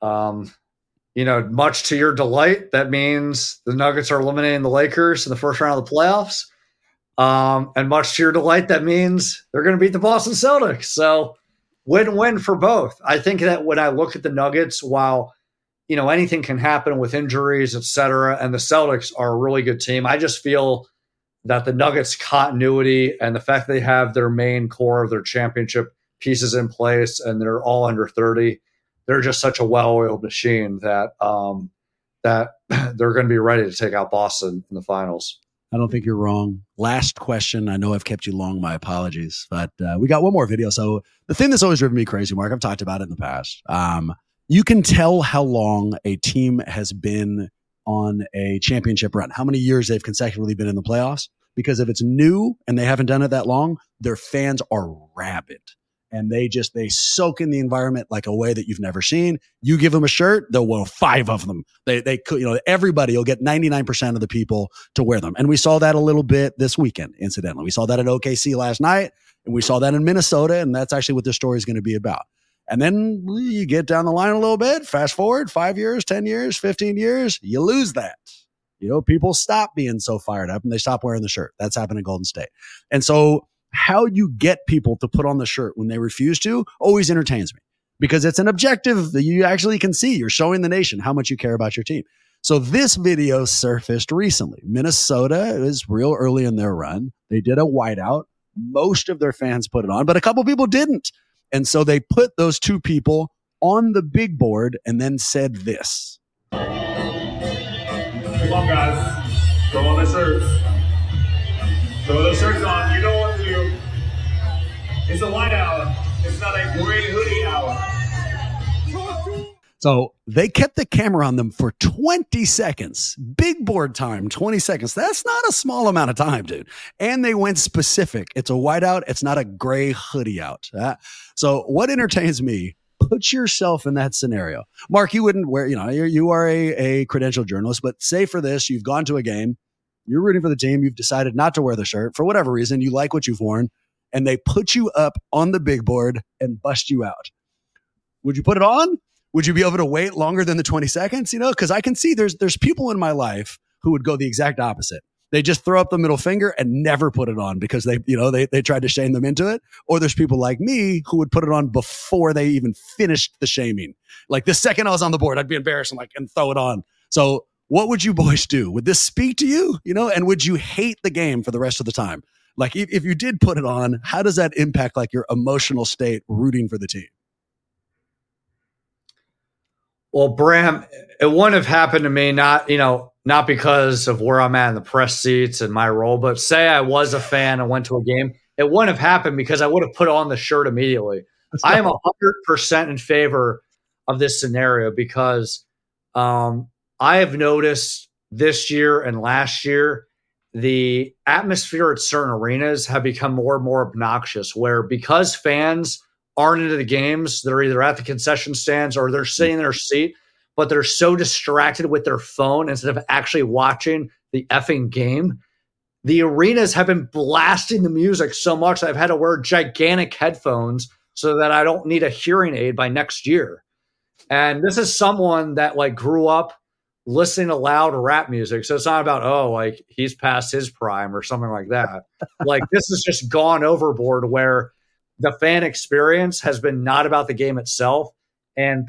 Much to your delight, that means the Nuggets are eliminating the Lakers in the first round of the playoffs. And much to your delight, that means they're going to beat the Boston Celtics. So win-win for both. I think that when I look at the Nuggets, while, anything can happen with injuries, et cetera, and the Celtics are a really good team, I just feel that the Nuggets' continuity and the fact they have their main core of their championship pieces in place and they're all under 30, they're just such a well-oiled machine that they're going to be ready to take out Boston in the finals. I don't think you're wrong. Last question. I know I've kept you long. My apologies. But we got one more video. So the thing that's always driven me crazy, Mark, I've talked about it in the past. You can tell how long a team has been on a championship run, how many years they've consecutively been in the playoffs, because if it's new and they haven't done it that long, their fans are rabid and they soak in the environment like a way that you've never seen. You give them a shirt, they'll wear 5 of them. They could, everybody will get 99% of the people to wear them. And we saw that a little bit this weekend, incidentally. We saw that at OKC last night and we saw that in Minnesota. And that's actually what this story is going to be about. And then you get down the line a little bit, fast forward 5 years, 10 years, 15 years, you lose that. People stop being so fired up and they stop wearing the shirt. That's happened in Golden State. And so how you get people to put on the shirt when they refuse to always entertains me, because it's an objective that you actually can see. You're showing the nation how much you care about your team. So this video surfaced recently. Minnesota is real early in their run. They did a whiteout. Most of their fans put it on, but a couple people didn't. And so they put those 2 people on the big board and then said this. Come on, guys. Throw on the shirts. Throw those shirts on. You know what to do. It's a white hour. It's not a gray hoodie hour. So they kept the camera on them for 20 seconds. Big board time, 20 seconds. That's not a small amount of time, dude. And they went specific. It's a whiteout. It's not a gray hoodie out. So what entertains me, put yourself in that scenario. Mark, you wouldn't wear, you are a credentialed journalist, but say for this, you've gone to a game, you're rooting for the team, you've decided not to wear the shirt for whatever reason, you like what you've worn, and they put you up on the big board and bust you out. Would you put it on? Would you be able to wait longer than the 20 seconds? Because I can see there's people in my life who would go the exact opposite. They just throw up the middle finger and never put it on because they tried to shame them into it. Or there's people like me who would put it on before they even finished the shaming. Like the second I was on the board, I'd be embarrassed and throw it on. So what would you boys do? Would this speak to you? And would you hate the game for the rest of the time? Like if you did put it on, how does that impact like your emotional state rooting for the team? Well, Bram, it wouldn't have happened to me, not because of where I'm at in the press seats and my role, but say I was a fan and went to a game, it wouldn't have happened because I would have put on the shirt immediately. I am 100% in favor of this scenario because I have noticed this year and last year, the atmosphere at certain arenas have become more and more obnoxious where because fans aren't into the games, they're either at the concession stands or they're sitting in their seat, but they're so distracted with their phone instead of actually watching the effing game. The arenas have been blasting the music so much that I've had to wear gigantic headphones so that I don't need a hearing aid by next year. And this is someone that grew up listening to loud rap music. So it's not about, he's past his prime or something like that. This has just gone overboard where the fan experience has been not about the game itself, and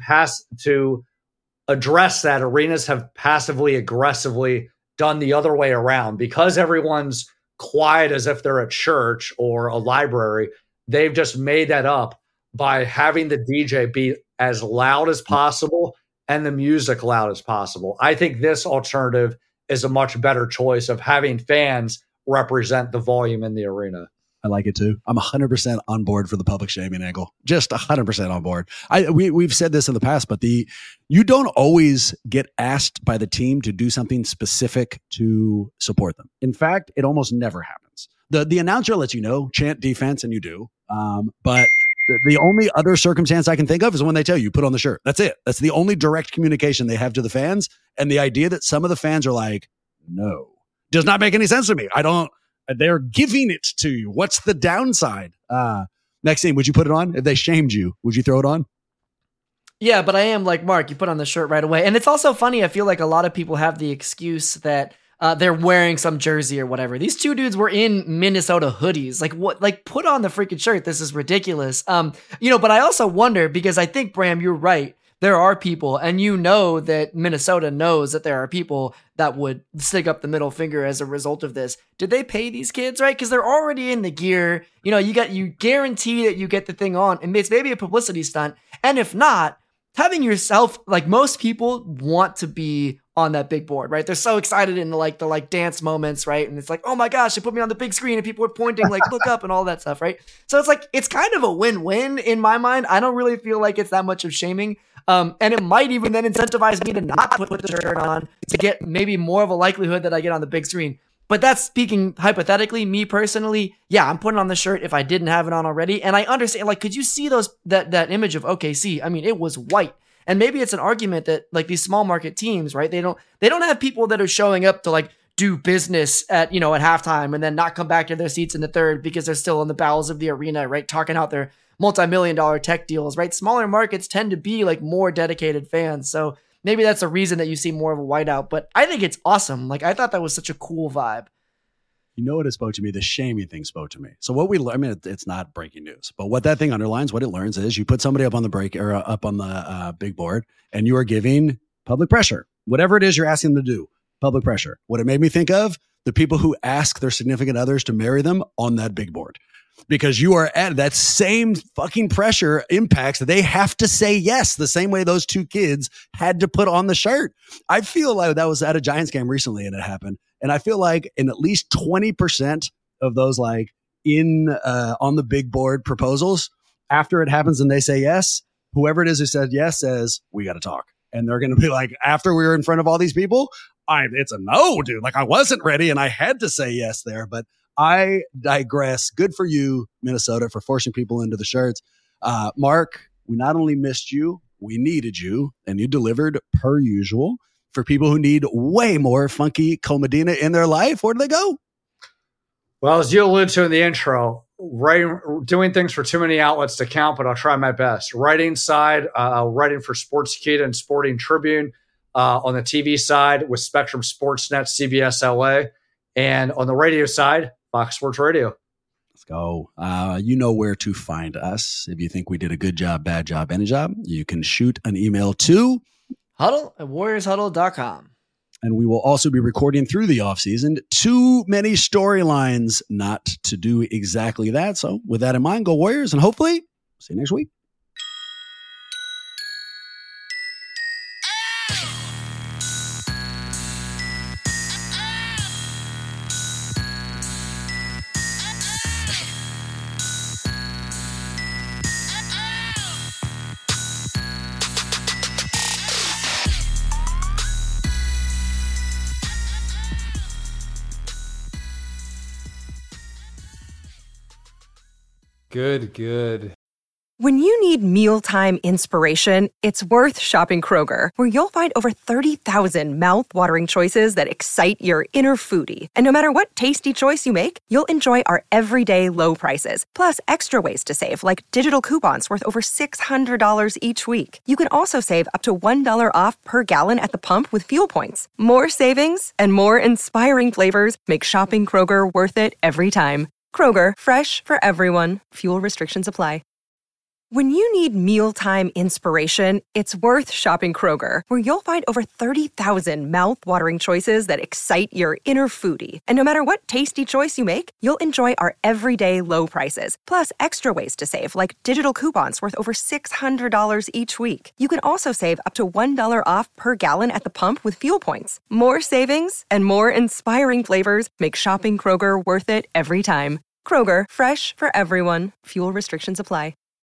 to address that, arenas have passively aggressively done the other way around because everyone's quiet as if they're at church or a library. They've just made that up by having the DJ be as loud as possible and the music loud as possible. I think this alternative is a much better choice of having fans represent the volume in the arena. I like it too. I'm 100% on board for the public shaming angle. Just 100% on board. We've said this in the past, but you don't always get asked by the team to do something specific to support them. In fact, it almost never happens. The announcer lets you know, chant defense, and you do. But the only other circumstance I can think of is when they tell you, put on the shirt. That's it. That's the only direct communication they have to the fans. And the idea that some of the fans are like, no, does not make any sense to me. They're giving it to you. What's the downside? Maxime, would you put it on? If they shamed you, would you throw it on? Yeah, but I am like Mark. You put on the shirt right away. And it's also funny. I feel like a lot of people have the excuse that they're wearing some jersey or whatever. These two dudes were in Minnesota hoodies. Put on the freaking shirt. This is ridiculous. But I also wonder, because I think, Bram, you're right. There are people, and that Minnesota knows that there are people that would stick up the middle finger as a result of this. Did they pay these kids, right? Because they're already in the gear. You guarantee that you get the thing on, and it's maybe a publicity stunt. And if not, having yourself, most people want to be on that big board, right? They're so excited in the dance moments, right? And it's like, oh my gosh, they put me on the big screen and people are pointing, look up and all that stuff, right? So it's kind of a win-win in my mind. I don't really feel like it's that much of shaming. And it might even then incentivize me to not put the shirt on to get maybe more of a likelihood that I get on the big screen. But that's speaking hypothetically. Me personally, yeah, I'm putting on the shirt if I didn't have it on already. And I understand, could you see that image of OKC? I mean, it was white. And maybe it's an argument that these small market teams, right? They don't have people that are showing up to do business at halftime and then not come back to their seats in the third because they're still in the bowels of the arena, right? Talking out their multi-million-dollar tech deals, right? Smaller markets tend to be more dedicated fans. So maybe that's a reason that you see more of a whiteout, but I think it's awesome. I thought that was such a cool vibe. You know what it spoke to me? The shaming thing spoke to me. So what we learn, it's not breaking news, but what that thing underlines, what it learns is you put somebody up on the break or up on the big board and you are giving public pressure, whatever it is you're asking them to do, public pressure. What it made me think of, the people who ask their significant others to marry them on that big board. because you are at that same fucking pressure impacts. They have to say yes the same way those two kids had to put on the shirt. I feel like that was at a Giants game recently and it happened. And I feel like in at least 20% of those like on the big board proposals, after it happens and they say yes, whoever it is who said yes says, we got to talk. And they're going to be like, after we were in front of all these people, it's a no, dude. Like I wasn't ready and I had to say yes there, but I digress. Good for you, Minnesota, for forcing people into the shirts. Mark, we not only missed you, we needed you, and you delivered per usual. For people who need way more Funky Comadina in their life, where do they go? Well, as you alluded to in the intro, doing things for too many outlets to count, but I'll try my best. Writing side, writing for Sportskeeda and Sporting Tribune. On the TV side with Spectrum Sportsnet, CBS LA. And on the radio side, Fox Sports Radio. Let's go. You know where to find us. If you think we did a good job, bad job, any job, you can shoot an email to huddle@warriorshuddle.com. And we will also be recording through the offseason. Too many storylines not to do exactly that. So with that in mind, go Warriors, and hopefully see you next week. Good. When you need mealtime inspiration, it's worth shopping Kroger, where you'll find over 30,000 mouth-watering choices that excite your inner foodie. And no matter what tasty choice you make, you'll enjoy our everyday low prices, plus extra ways to save, like digital coupons worth over $600 each week. You can also save up to $1 off per gallon at the pump with fuel points. More savings and more inspiring flavors make shopping Kroger worth it every time. Kroger, fresh for everyone. Fuel restrictions apply. When you need mealtime inspiration, it's worth shopping Kroger, where you'll find over 30,000 mouth-watering choices that excite your inner foodie. And no matter what tasty choice you make, you'll enjoy our everyday low prices, plus extra ways to save, like digital coupons worth over $600 each week. You can also save up to $1 off per gallon at the pump with fuel points. More savings and more inspiring flavors make shopping Kroger worth it every time. Kroger, fresh for everyone. Fuel restrictions apply.